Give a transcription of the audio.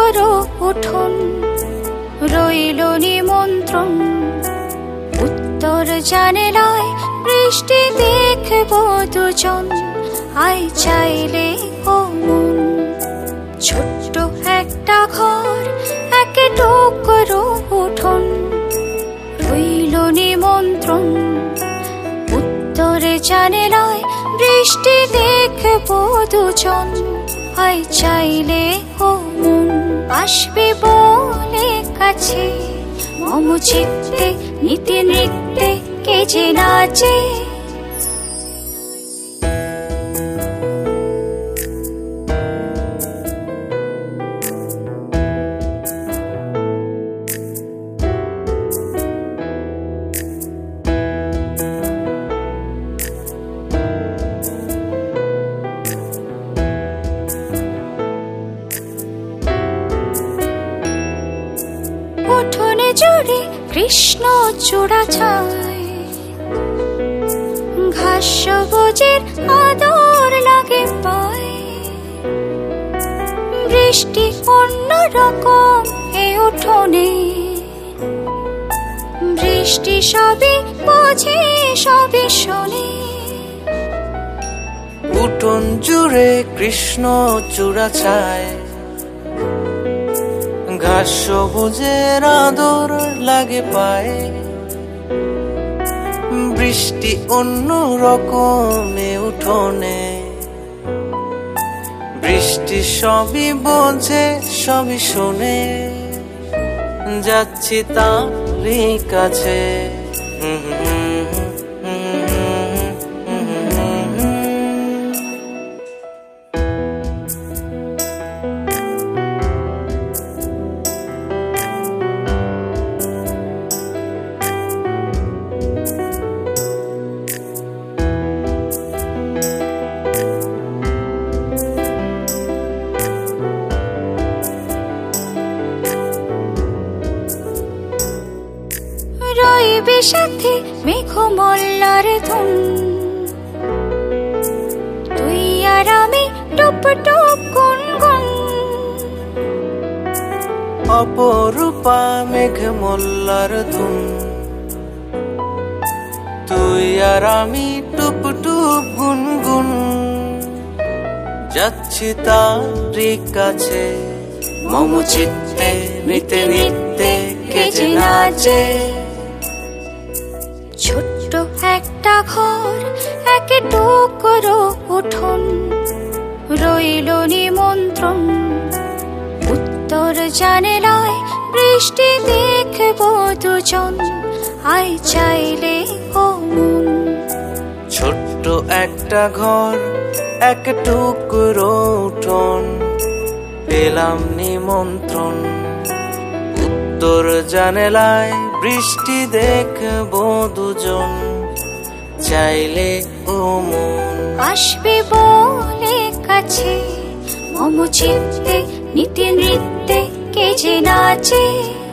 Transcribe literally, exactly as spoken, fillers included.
করো উঠোন, রইল নিমন্ত্রণ। উত্তর জানালায় বৃষ্টি দেখবো দুজন, আয় চাইলে ও মন। ছোট্ট একটা ঘর, এক টুকরো উঠোন, রইল নিমন্ত্রণ। উত্তর জানালায় বৃষ্টি দেখবো দুজন, আয় চাইলে ও মন। আসবে বলে কাছে মম চিত্তে, নিতে নৃত্যে কে যে নাচে। উঠোনে জুড়ে কৃষ্ণ চূড়া ছায়, ঘাস সবুজের আদর লাগে পায়। বৃষ্টি অন্যরকম এ উঠোনে, বৃষ্টি সবই বোঝে সবই শোনে। উঠোন জুড়ে কৃষ্ণ চূড়া ছায়, ঘাস সবুজের আদর লাগে পায়। বৃষ্টি অন্য রকমে উঠোনে, বৃষ্টি সবই বোঝে সবই শোনে। যাচ্ছি তারই কাছে, রইবে সাথে মেঘমল্লার ধুন। তুই আর আমি টুপ টুপ গুনগুন। অপরূপা মেঘমল্লার ধুন, তুই আর আমি টুপ টুপ গুনগুন। যাচ্ছি তারই কাছে মম চিত্তে, নিতে নিতে কে যে নাচে। ছোট্ট একটা ঘর, এক টুকরো উঠোন, রইল নিমন্ত্রণ। উত্তর জানালায় বৃষ্টি দেখবো দুজন, আয় চাইলে ও মন। ছোট্ট একটা ঘর, এক টুকরো উঠোন, পেলাম নিমন্ত্রণ। উত্তর জানালায় বৃষ্টি দেখবো দুজন, চাইলে ও মন। আসবে বলে কাছে মম চিত্তে, নিতে নৃত্যে কে যে নাচে।